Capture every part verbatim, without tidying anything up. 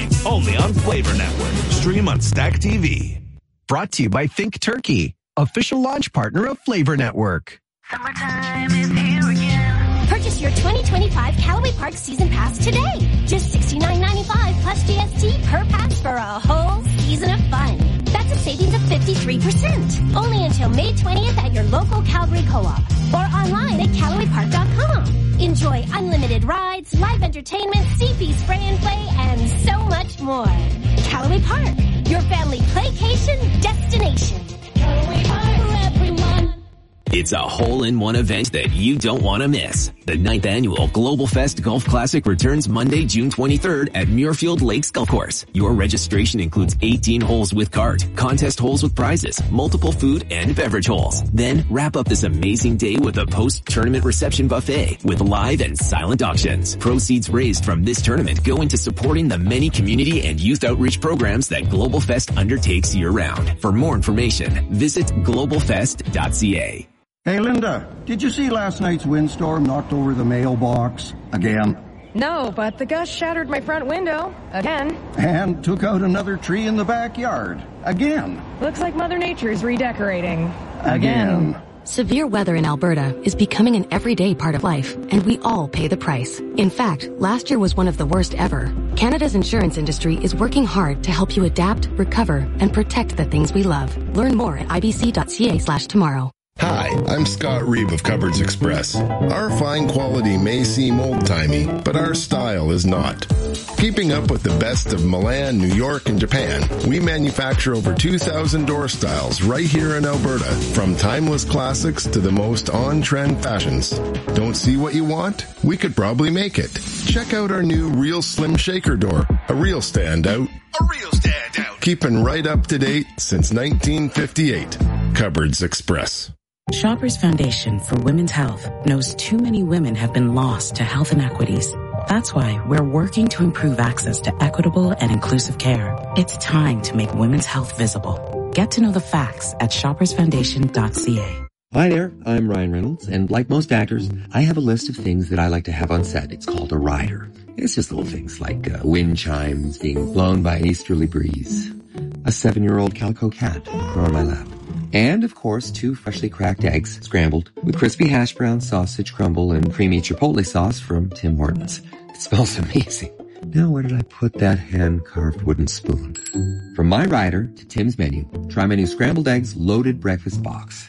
morning, only on Flavor Network. Stream on Stack T V. Brought to you by Think Turkey, official launch partner of Flavor Network. Summertime is here again. Purchase your twenty twenty-five Callaway Park Season Pass today. Just sixty-nine ninety-five plus G S T per pass for a whole season of fun. That's a savings of fifty-three percent. Only until May twentieth at your local Calgary Co-op or online at Callaway Park dot com. Enjoy unlimited rides, live entertainment, C P spray and play, and so much more. Callaway Park, your family playcation destination. Callaway Park for everyone. It's a hole-in-one event that you don't want to miss. The ninth annual Global Fest Golf Classic returns Monday, June twenty-third at Muirfield Lakes Golf Course. Your registration includes eighteen holes with cart, contest holes with prizes, multiple food and beverage holes. Then wrap up this amazing day with a post-tournament reception buffet with live and silent auctions. Proceeds raised from this tournament go into supporting the many community and youth outreach programs that Global Fest undertakes year-round. For more information, visit global fest dot c a. Hey, Linda, did you see last night's windstorm knocked over the mailbox again? No, but the gust shattered my front window again. And took out another tree in the backyard again. Looks like Mother Nature's redecorating Again. again. Severe weather in Alberta is becoming an everyday part of life, and we all pay the price. In fact, last year was one of the worst ever. Canada's insurance industry is working hard to help you adapt, recover, and protect the things we love. Learn more at i b c dot c a slash tomorrow. Hi, I'm Scott Reeve of Cupboards Express. Our fine quality may seem old-timey, but our style is not. Keeping up with the best of Milan, New York, and Japan, we manufacture over two thousand door styles right here in Alberta, from timeless classics to the most on-trend fashions. Don't see what you want? We could probably make it. Check out our new Real Slim Shaker door, a real standout. A real standout. Keeping right up to date since nineteen fifty-eight. Cupboards Express. Shoppers Foundation for Women's Health knows too many women have been lost to health inequities. That's why we're working to improve access to equitable and inclusive care. It's time to make women's health visible. Get to know the facts at shoppers foundation dot c a. Hi there, I'm Ryan Reynolds, and like most actors, I have a list of things that I like to have on set. It's called a rider. It's just little things like uh, wind chimes being blown by an easterly breeze, a seven-year-old calico cat growing on my lap, and, of course, two freshly cracked eggs, scrambled, with crispy hash brown sausage crumble and creamy chipotle sauce from Tim Hortons. It smells amazing. Now, where did I put that hand-carved wooden spoon? From my rider to Tim's menu, try my new scrambled eggs loaded breakfast box.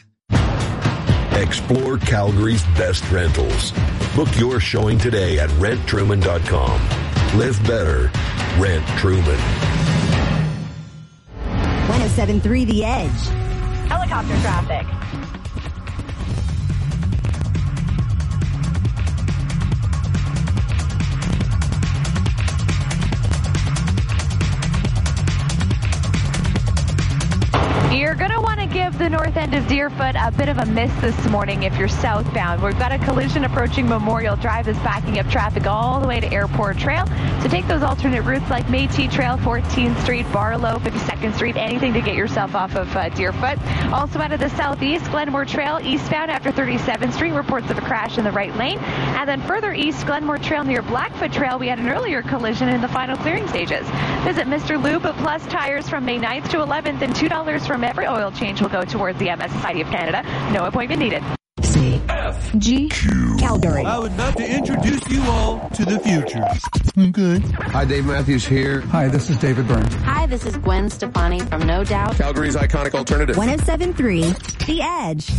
Explore Calgary's best rentals. Book your showing today at rent truman dot com. Live better. Rent Truman. one oh seven point three The Edge. Helicopter traffic. You're going to want to give the north end of Deerfoot a bit of a miss this morning if you're southbound. We've got a collision approaching Memorial Drive that's backing up traffic all the way to Airport Trail. So take those alternate routes like Métis Trail, fourteenth Street, Barlow, fifty-second Street, anything to get yourself off of uh, Deerfoot. Also out of the southeast, Glenmore Trail eastbound after thirty-seventh Street, reports of a crash in the right lane. And then further east, Glenmore Trail near Blackfoot Trail, we had an earlier collision in the final clearing stages. Visit Mister Lube Plus Tires from May ninth to eleventh, and two dollars from every oil change will go towards the M S Society of Canada. No appointment needed. C F G Calgary. I would love to introduce you all to the future. Okay. Hi, Dave Matthews here. Hi, this is David Byrne. Hi, this is Gwen Stefani from No Doubt. Calgary's iconic alternative. one oh seven point three The Edge.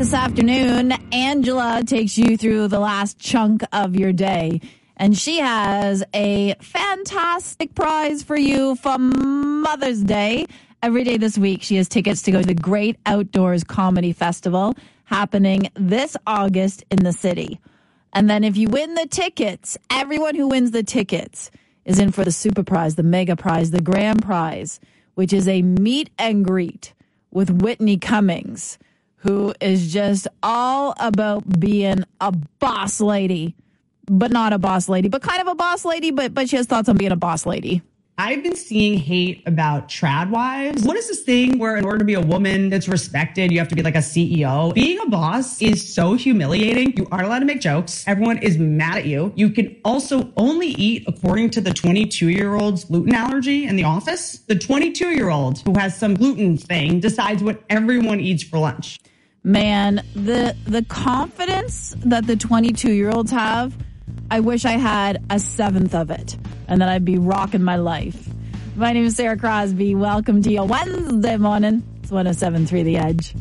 this afternoon, Angela takes you through the last chunk of your day. And she has a fantastic prize for you for Mother's Day. Every day this week, she has tickets to go to the Great Outdoors Comedy Festival happening this August in the city. And then if you win the tickets, everyone who wins the tickets is in for the super prize, the mega prize, the grand prize, which is a meet and greet with Whitney Cummings, who is just all about being a boss lady, but not a boss lady, but kind of a boss lady, but but she has thoughts on being a boss lady. I've been seeing hate about trad wives. What is this thing where in order to be a woman that's respected, you have to be like a C E O? Being a boss is so humiliating. You aren't allowed to make jokes. Everyone is mad at you. You can also only eat according to the twenty-two-year-old's gluten allergy in the office. The twenty-two-year-old who has some gluten thing decides what everyone eats for lunch. Man, the the confidence that the twenty-two-year-olds have, I wish I had a seventh of it, and then I'd be rocking my life. My name is Sarah Crosby. Welcome to your Wednesday morning. It's one oh seven point three The Edge.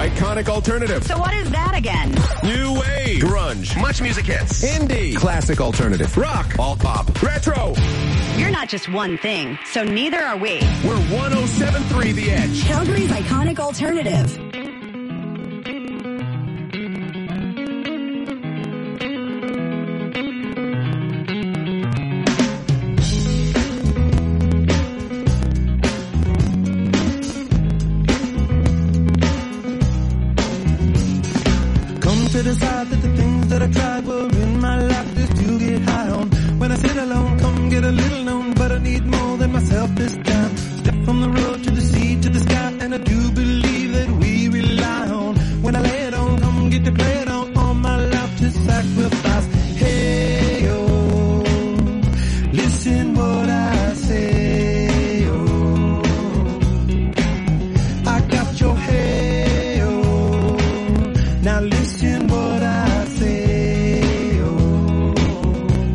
Iconic alternative. So what is that again? New wave. Grunge. Much music hits. Indie. Classic alternative. Rock. Alt pop. Retro. You're not just one thing, so neither are we. We're one oh seven point three The Edge. Calgary's iconic alternative. To decide that the things that I tried were in my life just to get high on. When I sit alone, come get a little known, but I need more than myself this time. Step from the road to the sea to the sky, and I do believe that we rely on. When I lay it on, come get to play it on, all my life to sacrifice. Hey, oh, listen what I say, oh, I got your hey, oh, now listen what I say, oh,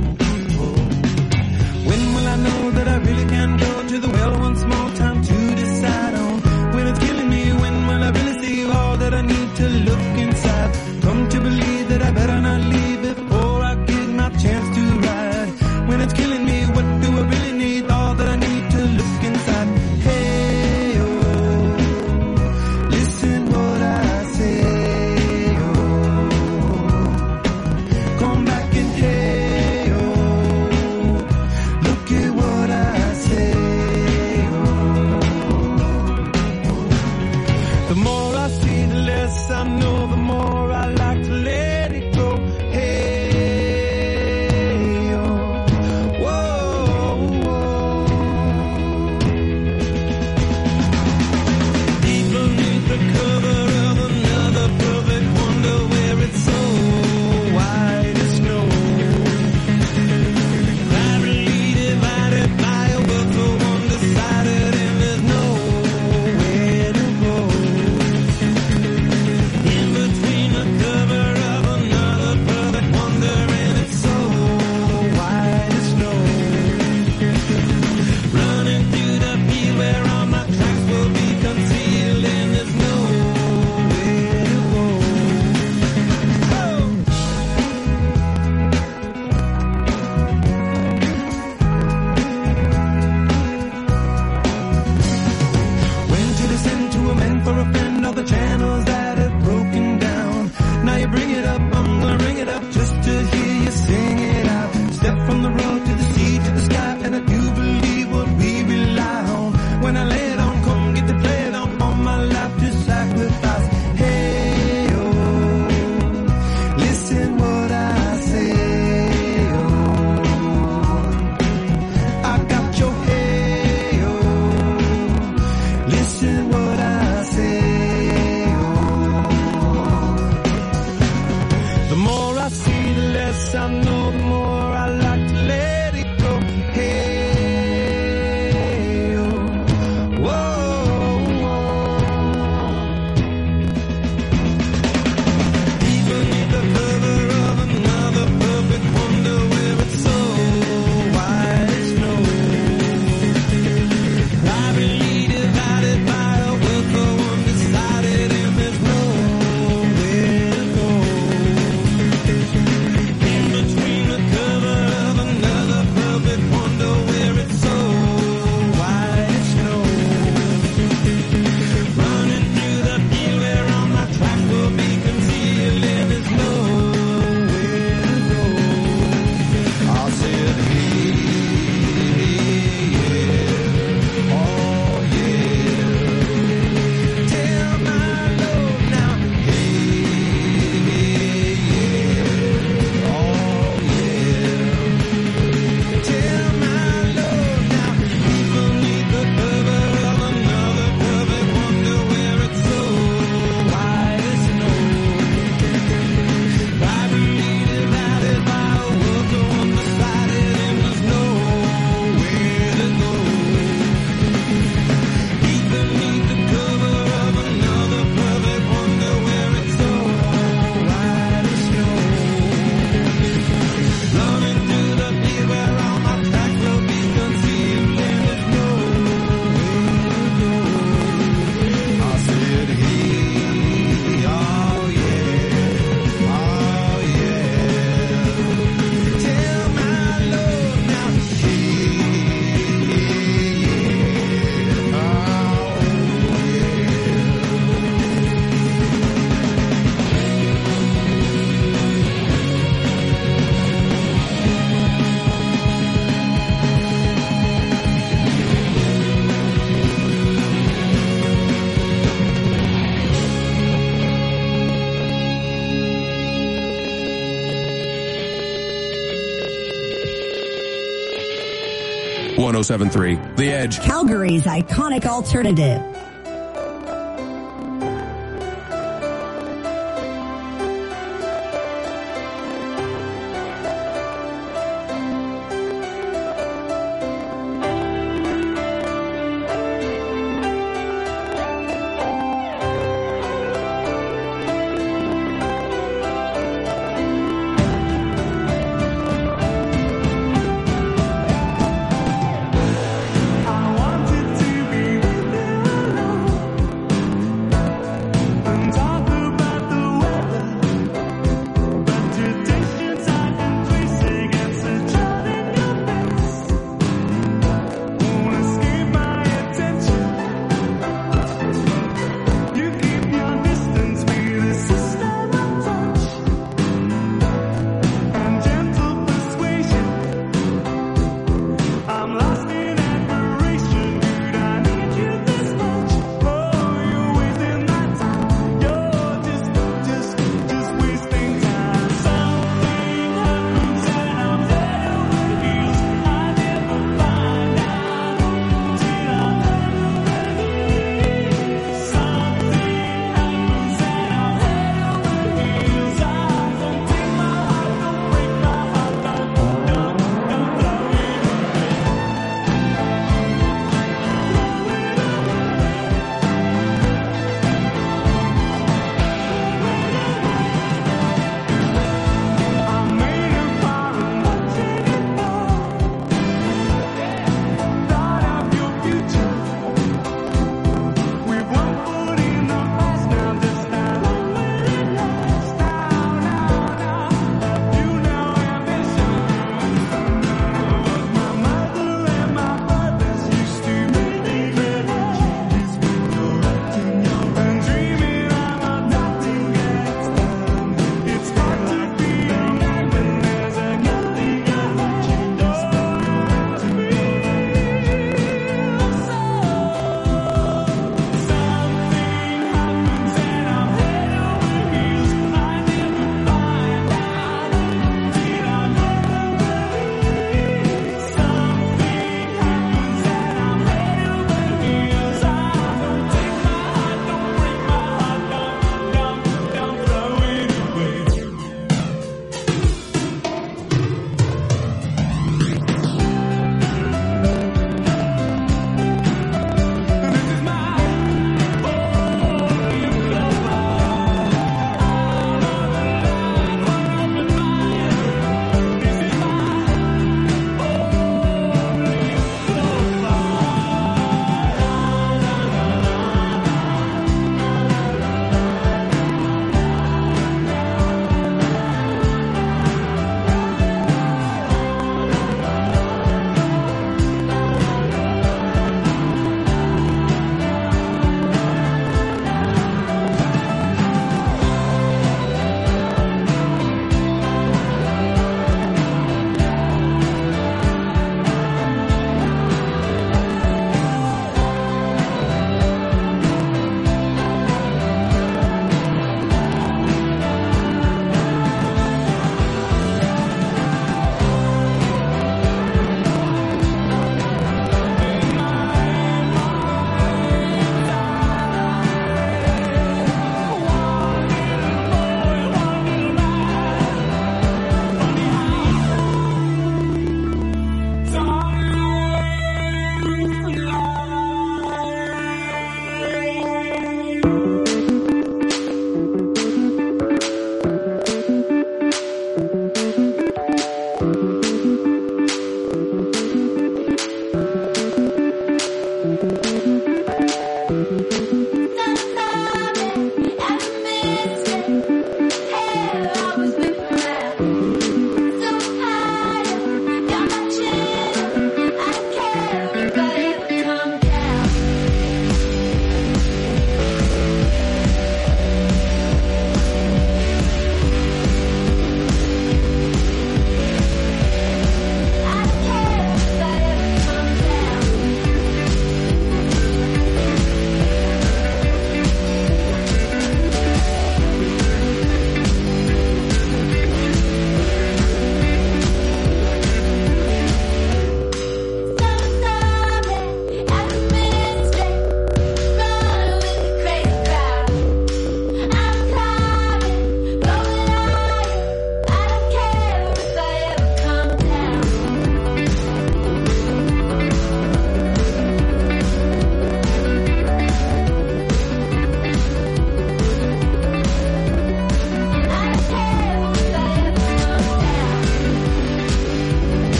oh. When will I know that I really can go to the well once more? Time to decide. one oh seven point three The Edge. Calgary's iconic alternative.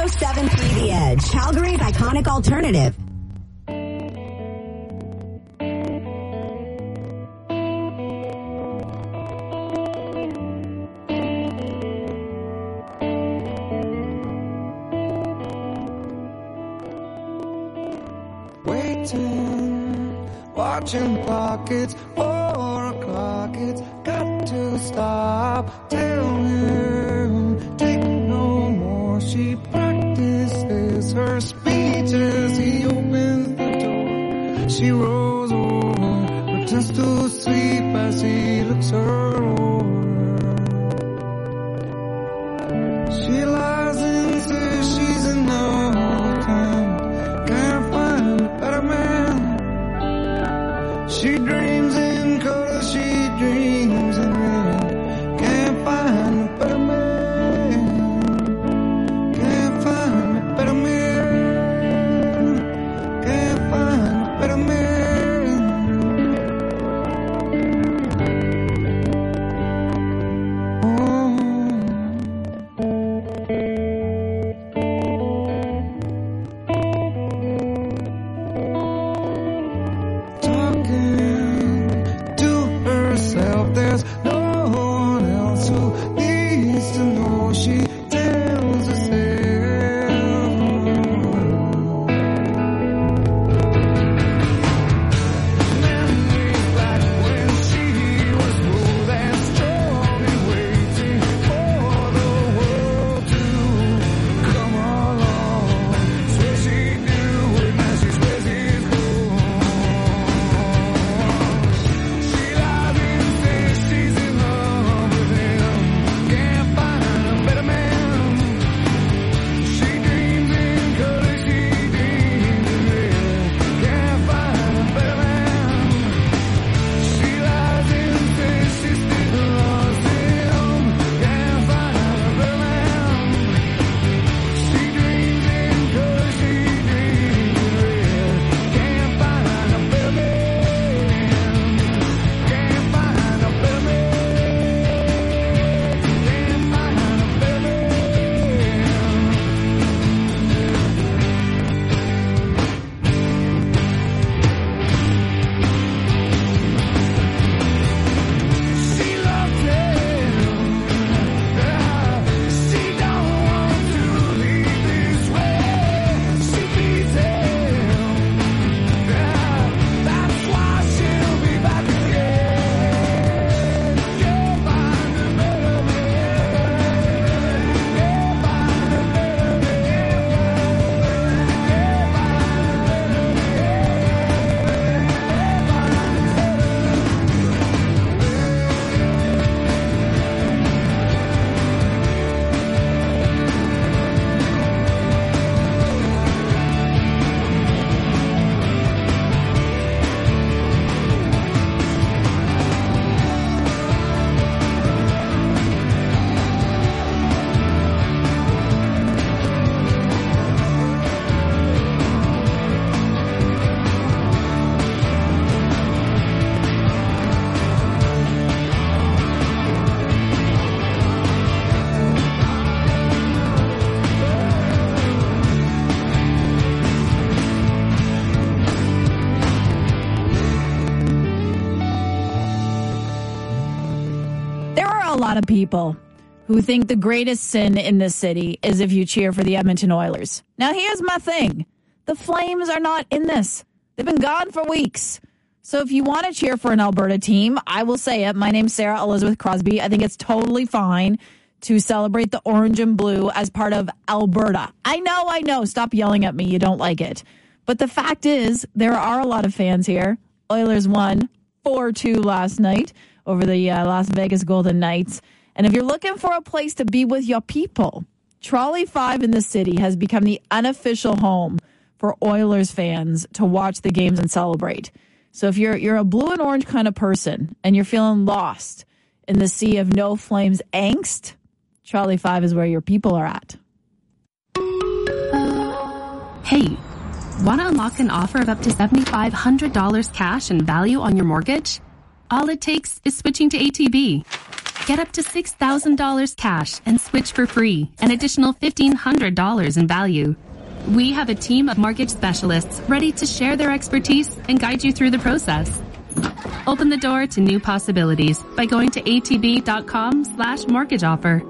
seven three The Edge, Calgary's iconic alternative. Waiting, watching pockets, four o'clock, it's got to stop. Tell him, take no more. She practices her speech as he opens the door. She rolls over, pretends to sleep as he looks her over. She lies and says she's enough time, can't find a better man. She dreams in color, she dreams in red, can't find a better man, can't find a better man, can't find a better man. Oh. Talking to herself, there's no one else who needs to know. She tells herself. Memories back when she was bold and strong and waiting for the world to come along. Swear she'd do it, now she swears it's wrong. She lies and says she's in love with him, can't find a better man. She dreams in color, she dreams in red, can't find a better man. She lies and says she still loves him, can't find a better man. She dreams in color, she dreams in red, can't find a better man, can't find a better man, can't find a better man. She loves him, yeah. She don't want to leave this way. She feeds him, yeah. That's why she'll be back again. Can't find a better man, can't find a better man, can't There are a lot of people who think the greatest sin in this city is if you cheer for the Edmonton Oilers. Now, here's my thing. The Flames are not in this. They've been gone for weeks. So if you want to cheer for an Alberta team, I will say it. My name's Sarah Elizabeth Crosby. I think it's totally fine to celebrate the orange and blue as part of Alberta. I know, I know. Stop yelling at me. You don't like it. But the fact is, there are a lot of fans here. Oilers won four two last night over the uh, Las Vegas Golden Knights. And if you're looking for a place to be with your people, Trolley five in the city has become the unofficial home for Oilers fans to watch the games and celebrate. So if you're you're a blue and orange kind of person and you're feeling lost in the sea of no Flames angst, Trolley five is where your people are at. Hey, want to unlock an offer of up to seven thousand five hundred dollars cash and value on your mortgage? All it takes is switching to A T B. Get up to six thousand dollars cash and switch for free, an additional fifteen hundred dollars in value. We have a team of mortgage specialists ready to share their expertise and guide you through the process. Open the door to new possibilities by going to atb.com slash mortgage offer.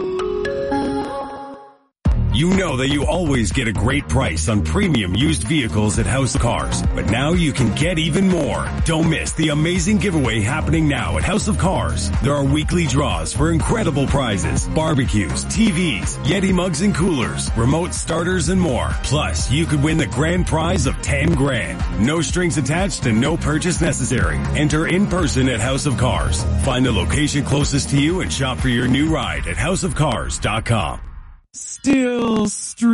You know that you always get a great price on premium used vehicles at House of Cars, but now you can get even more. Don't miss the amazing giveaway happening now at House of Cars. There are weekly draws for incredible prizes, barbecues, T Vs, Yeti mugs and coolers, remote starters and more. Plus, you could win the grand prize of ten grand. No strings attached and no purchase necessary. Enter in person at House of Cars. Find the location closest to you and shop for your new ride at house of cars dot com. Still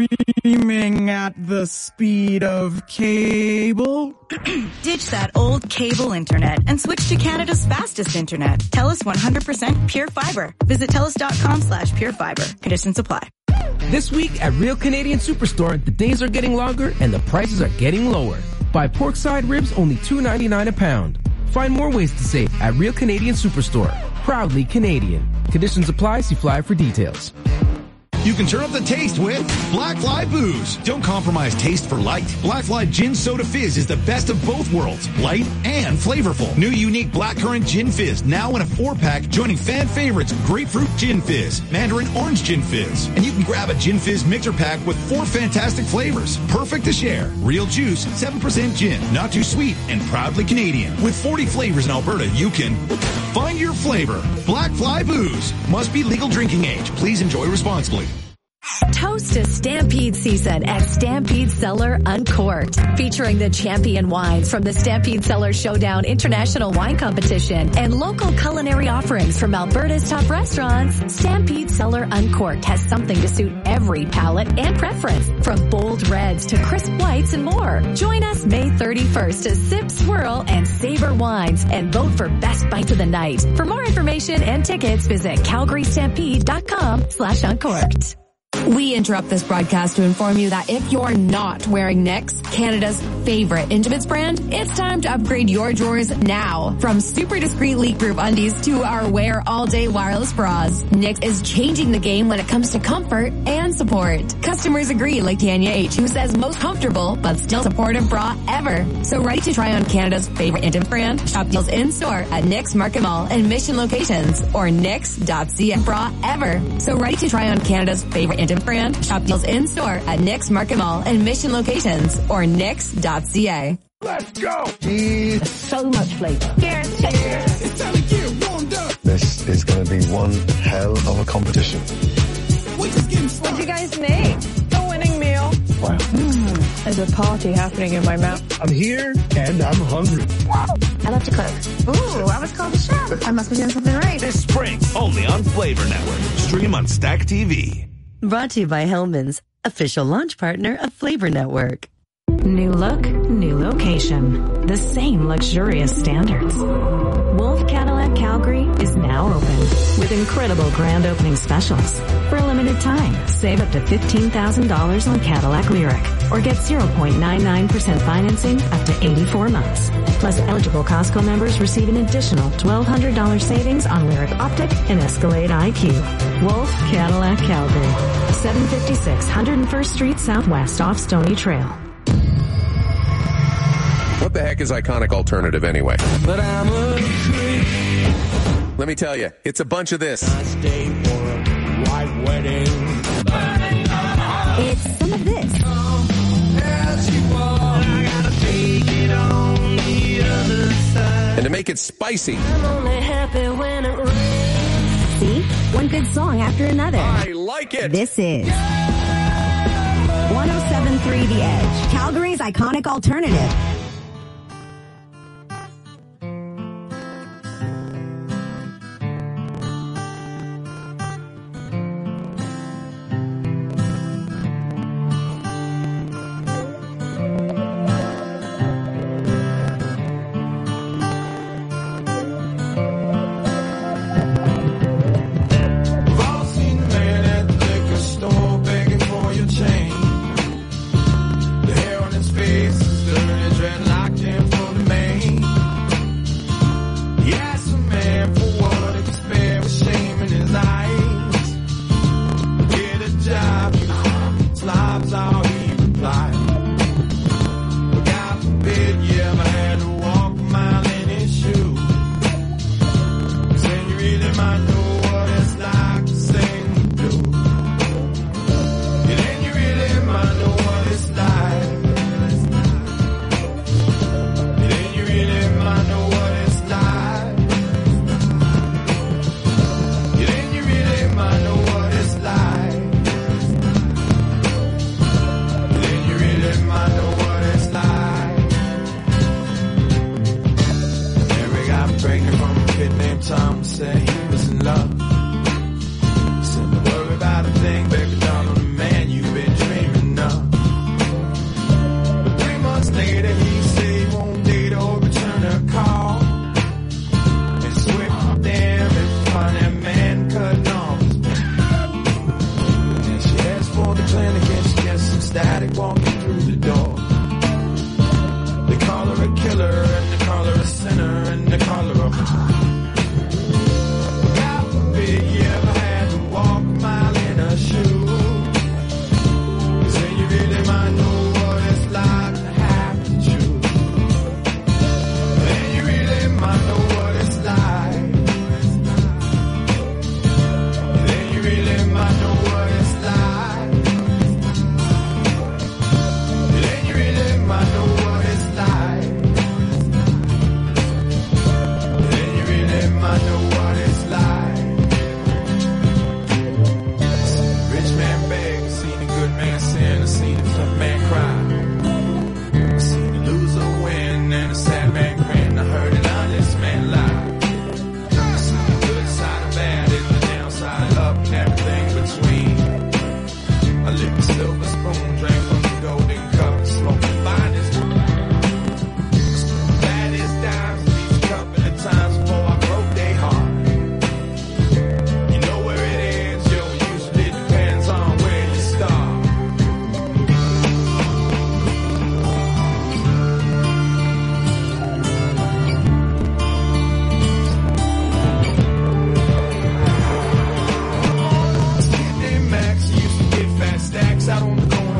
streaming at the speed of cable? Ditch that old cable internet and switch to Canada's fastest internet. TELUS one hundred percent Pure Fiber. Visit telus.com slash pure fiber. Conditions apply. This week at Real Canadian Superstore, the days are getting longer and the prices are getting lower. Buy porkside ribs only two ninety-nine a pound. Find more ways to save at Real Canadian Superstore. Proudly Canadian. Conditions apply. See flyer for details. You can turn up the taste with Blackfly Booze. Don't compromise taste for light. Blackfly Gin Soda Fizz is the best of both worlds, light and flavorful. New unique Blackcurrant Gin Fizz, now in a four-pack, joining fan favorites Grapefruit Gin Fizz, Mandarin Orange Gin Fizz. And you can grab a Gin Fizz mixer pack with four fantastic flavors, perfect to share. Real juice, seven percent gin, not too sweet, and proudly Canadian. With forty flavors in Alberta, you can find your flavor. Blackfly Booze. Must be legal drinking age. Please enjoy responsibly. Toast to Stampede season at Stampede Cellar Uncorked, featuring the champion wines from the Stampede Cellar Showdown International Wine Competition and local culinary offerings from Alberta's top restaurants. Stampede Cellar Uncorked has something to suit every palate and preference, from bold reds to crisp whites and more. Join us May thirty-first to sip, swirl, and savor wines and vote for Best Bite of the Night. For more information and tickets, visit calgary stampede dot com slash uncorked. We interrupt this broadcast to inform you that if you're not wearing Knix, Canada's favorite intimates brand, it's time to upgrade your drawers now. From super discreet leak-proof undies to our wear all-day wireless bras, Knix is changing the game when it comes to comfort and support. Customers agree, like Tanya H., who says most comfortable but still supportive bra ever. So ready to try on Canada's favorite intimates brand? Shop deals in-store at Knix Market Mall and Mission locations or knix dot c a. Bra ever. So ready to try on Canada's favorite intimates brand? Shop deals in-store at Knix Market Mall and Mission locations or knix dot c a. Let's go! Cheers. So much flavor. Cheers. Cheers. It's time to get warmed up. This is going to be one hell of a competition. What did you guys make? The winning meal. Wow. Mm, there's a party happening in my mouth. I'm here and I'm hungry. Wow. I love to cook. Ooh, I was called a chef. I must be doing something right. This spring, only on Flavor Network. Stream on Stack T V. Brought to you by Hellman's, official launch partner of Flavor Network. New look, new location. The same luxurious standards. Wolf Cadillac Calgary is now open with incredible grand opening specials. For a limited time, save up to fifteen thousand dollars on Cadillac Lyric or get zero point nine nine percent financing up to eighty-four months. Plus, eligible Costco members receive an additional twelve hundred dollars savings on Lyric Optic and Escalade I Q. Wolf Cadillac Calgary, seven fifty-six one hundred first Street Southwest off Stony Trail. What the heck is Iconic Alternative anyway? But I'm Let me tell you, it's a bunch of this. white wedding. It's some of this. And to make it spicy. I'm only happy when it rains. See? One good song after another. I like it. This is one oh seven point three The Edge, Calgary's iconic alternative. The hair on his face is dirty,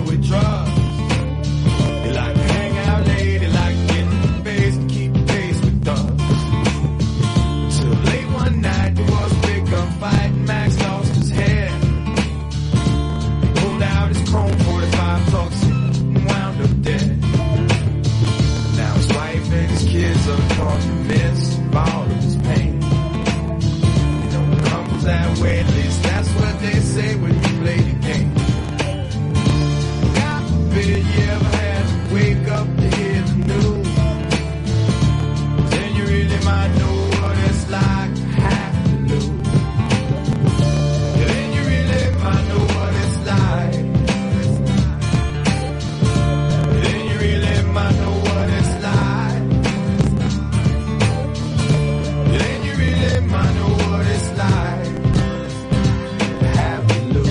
with drugs. They like to hang out late, they like to get in the face and keep pace with thugs. Till late one night there was a big gunfight and Max lost his head. He pulled out his chrome forty-five plugs and wound up dead. Now his wife and his kids are caught in the midst of all of his pain. You know it comes that way, at least that's what they say when you play the game. God forbid you ever had to wake up to hear the news. Then you really might know what it's like to have to lose. Yeah, then you really might know what it's like. Then you really might know what it's like. Then you really might know what it's like to have to lose.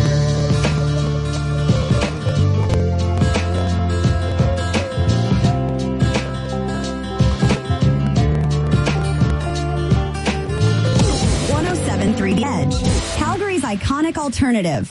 one oh seven point three The Edge, Calgary's iconic alternative.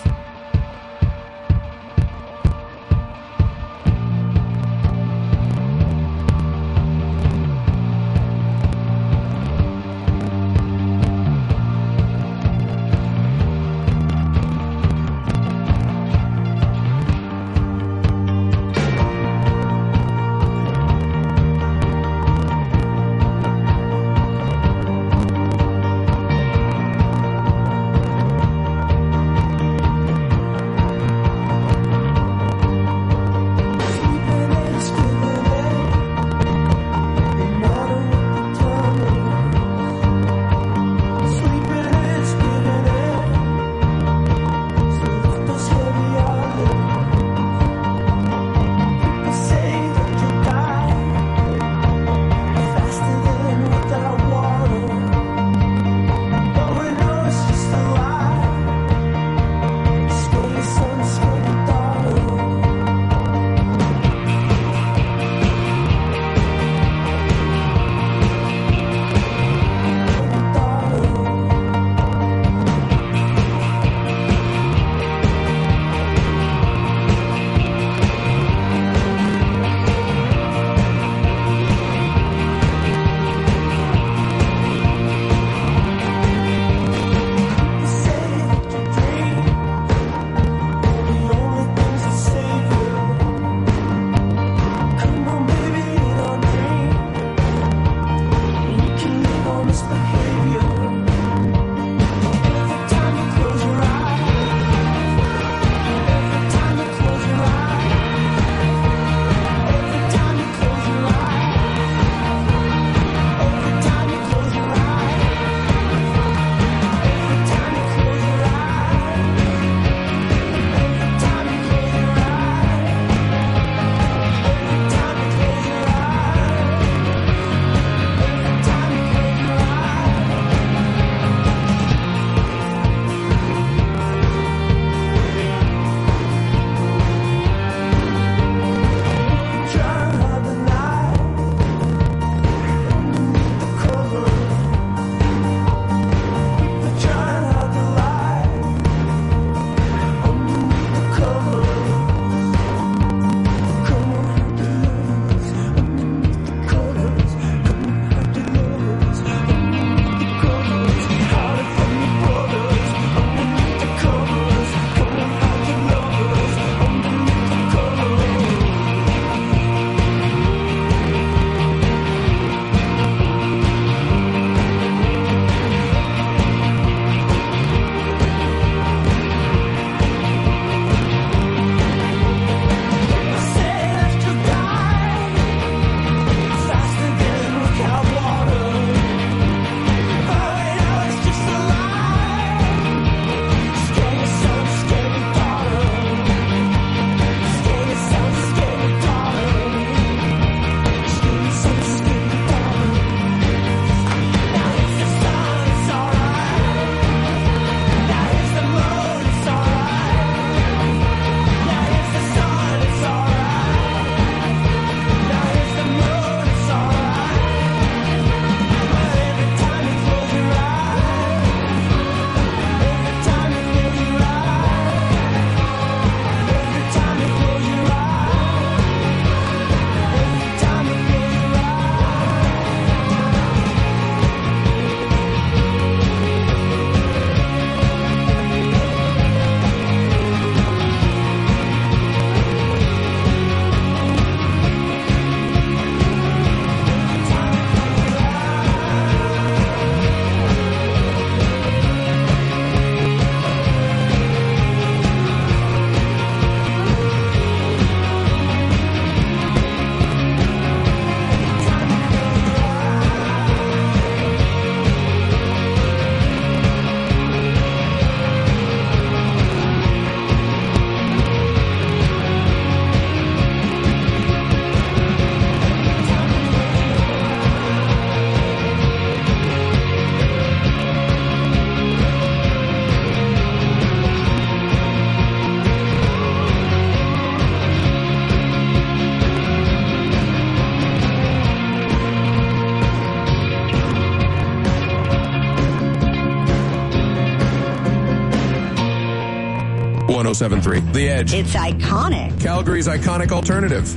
seven three. The Edge. It's iconic. Calgary's iconic alternative.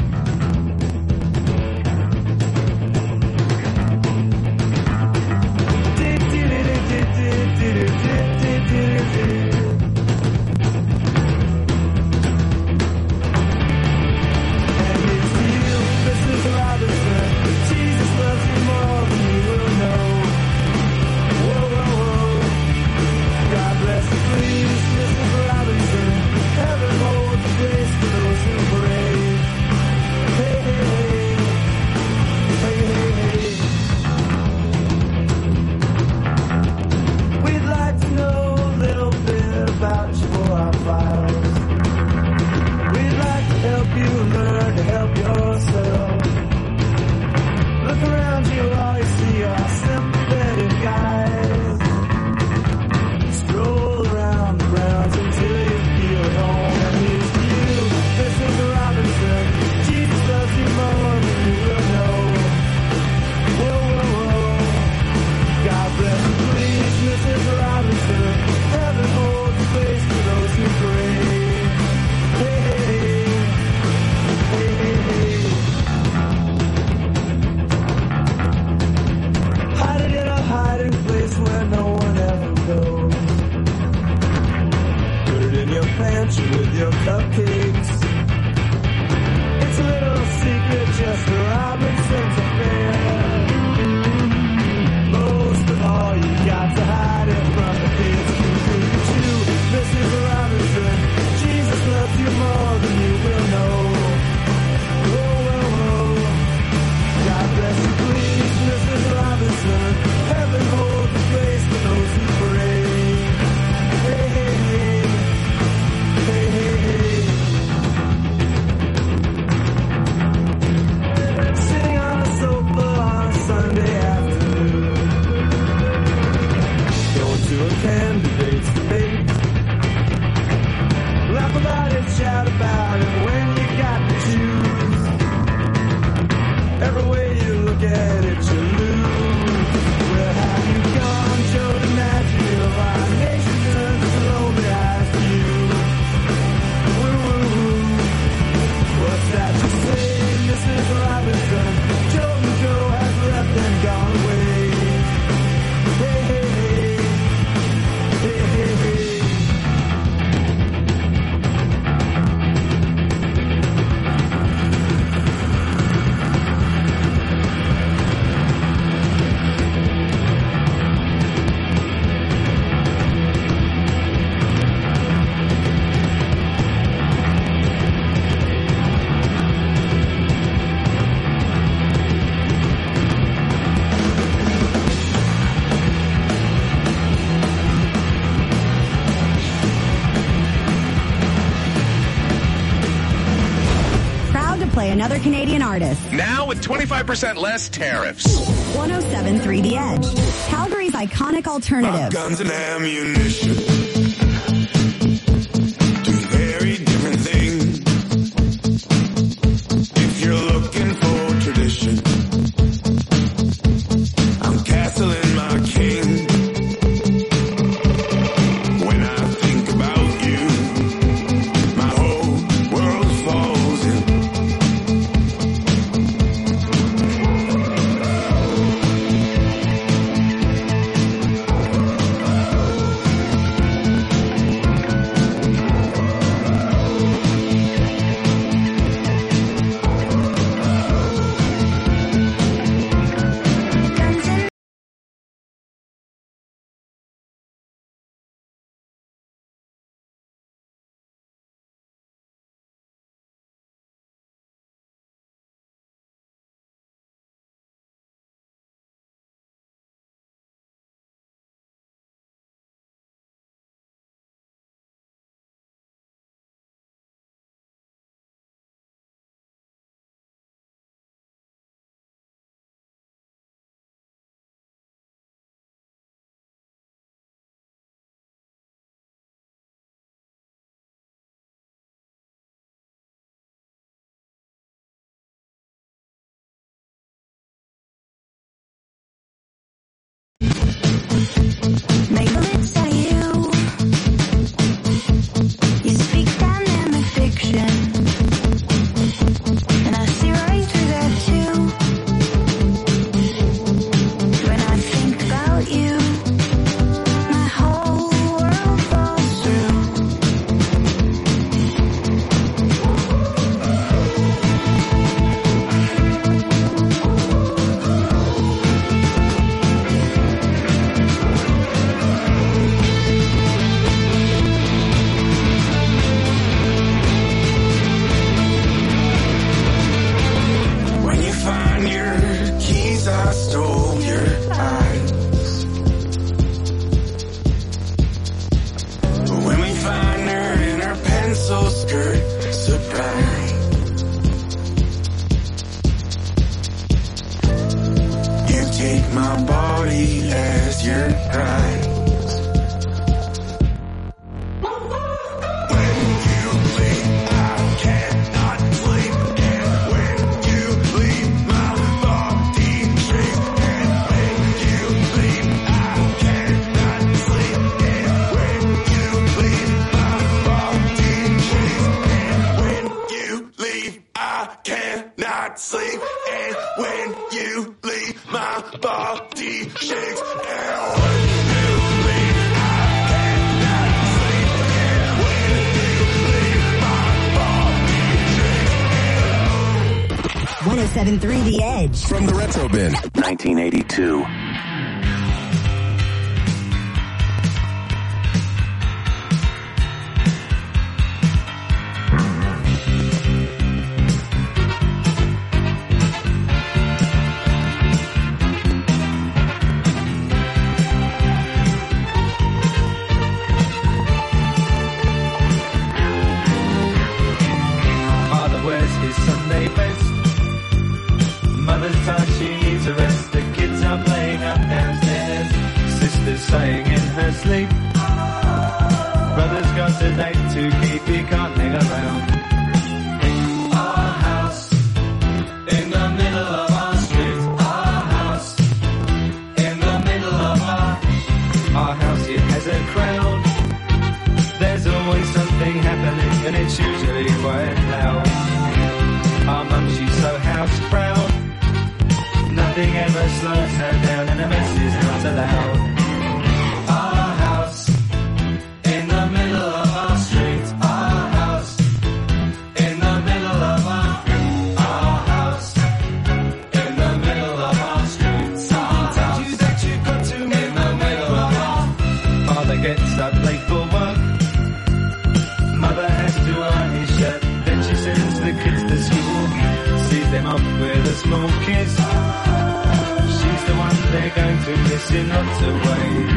Another Canadian artist. Now with twenty-five percent less tariffs. one oh seven point three The Edge. Calgary's iconic alternative. Guns and ammunition. Two very different things. If you're looking for tradition, I'm castling my king. When I think about you, my whole world falls in. your eyes. Sleep, and when you leave, my body shakes. And when you leave, I cannot sleep. And when you leave, my body shakes. one oh seven point three The Edge. From the Retro Bin. nineteen eighty-two. Saying in her sleep, brother's got a date to keep, he can't hang around. Our house in the middle of our street, our house in the middle of our, our house, it has a crowd. There's always something happening and it's usually quite loud. Our mum, she's so house proud, nothing ever slows her down and a mess is not allowed. With a small kiss, she's the one they're going to miss in lots of ways.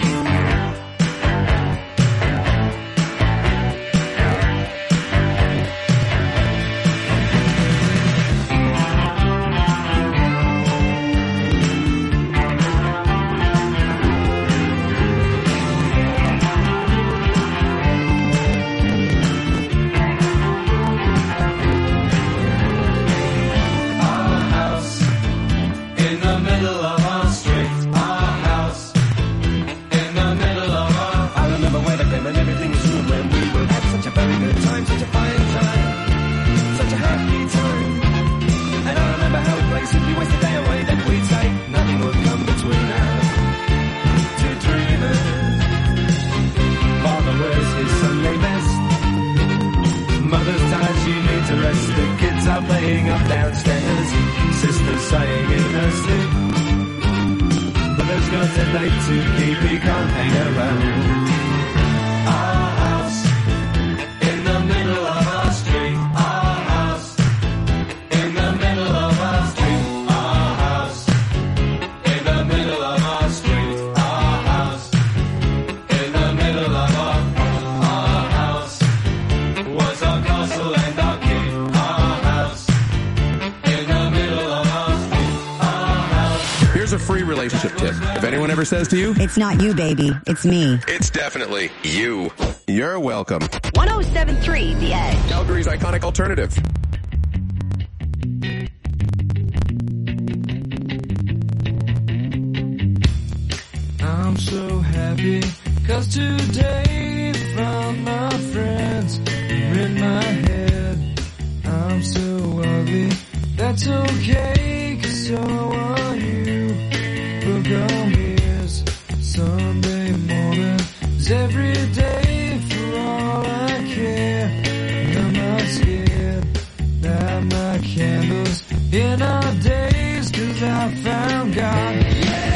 Says to you, it's not you, baby. It's me. It's definitely you. You're welcome. one oh seven point three The Edge. Calgary's iconic alternative. I'm so happy, cause today found my friends are in my head. I'm so ugly, that's okay, cause so are you. Book on me. Sunday morning is every day for all I care. And I'm not scared. Light my candles in our days, cause I found God. Yeah!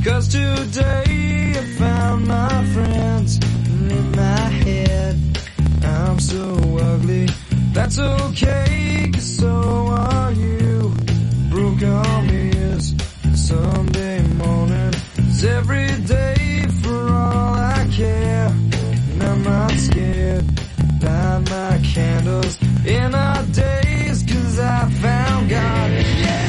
'Cause today I found my friends in my head. I'm so ugly, that's okay, 'cause so are you. Broke arm is Sunday morning, it's every day for all I care. And I'm not scared, light my candles in our days, 'cause I found God. Yeah!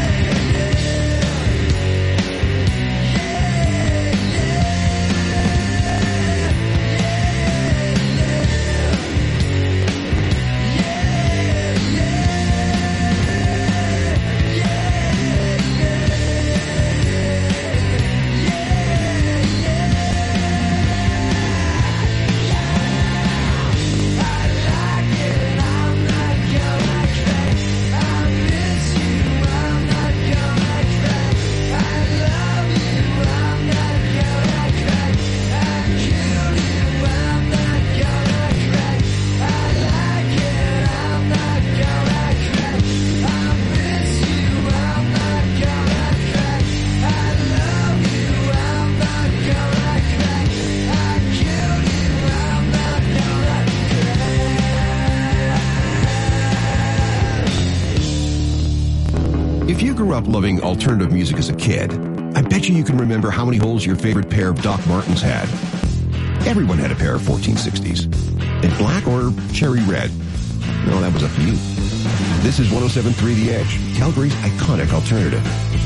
If you grew up loving alternative music as a kid, I bet you you can remember how many holes your favorite pair of Doc Martens had. Everyone had a pair of fourteen sixties. In black or cherry red. No, that was up to you. This is one oh seven point three The Edge, Calgary's iconic alternative.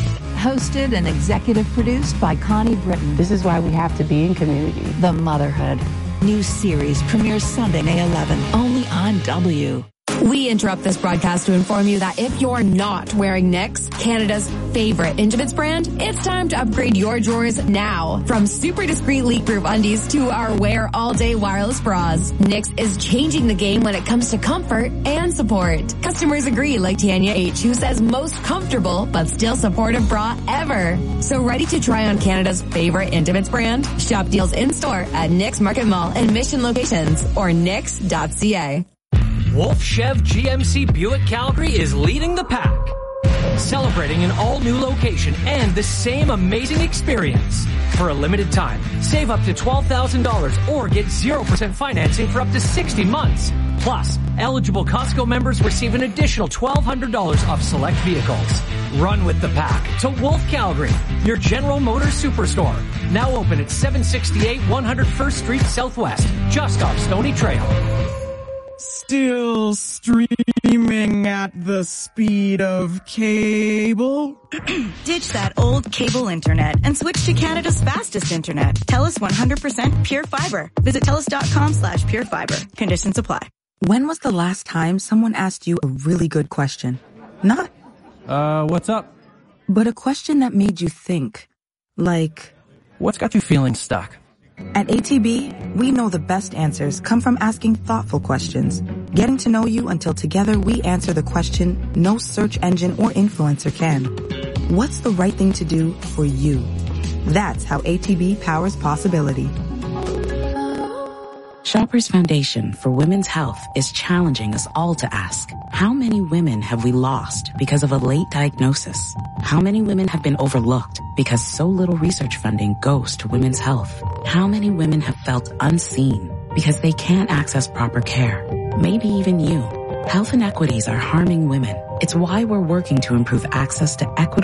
Hosted and executive produced by Connie Britton. This is why we have to be in community. The Motherhood. New series premieres Sunday, May eleventh, only on W. We interrupt this broadcast to inform you that if you're not wearing Knix, Canada's favorite intimates brand, it's time to upgrade your drawers now. From super discreet leak-proof undies to our wear all-day wireless bras, Knix is changing the game when it comes to comfort and support. Customers agree, like Tanya H., who says most comfortable but still supportive bra ever. So ready to try on Canada's favorite intimates brand? Shop deals in-store at Knix Market Mall and Mission locations or knix dot c a. Wolf Chev G M C Buick Calgary is leading the pack, celebrating an all-new location and the same amazing experience. For a limited time, save up to twelve thousand dollars or get zero percent financing for up to sixty months. Plus, eligible Costco members receive an additional twelve hundred dollars off select vehicles. Run with the pack to Wolf Calgary, your General Motors superstore. Now open at seven sixty-eight one hundred first Street Southwest, just off Stony Trail. Still streaming at the speed of cable? Ditch that old cable internet and switch to Canada's fastest internet. TELUS one hundred percent Pure Fiber. Visit TELUS.com slash Pure Fiber. Conditions apply. When was the last time someone asked you a really good question? Not, Uh, what's up? but a question that made you think. Like, What's got you feeling stuck? at A T B, we know the best answers come from asking thoughtful questions, getting to know you until together we answer the question no search engine or influencer can. What's the right thing to do for you? That's how A T B powers possibility. Shoppers Foundation for Women's Health is challenging us all to ask, how many women have we lost because of a late diagnosis? How many women have been overlooked because so little research funding goes to women's health? How many women have felt unseen because they can't access proper care? Maybe even you. Health inequities are harming women. It's why we're working to improve access to equitable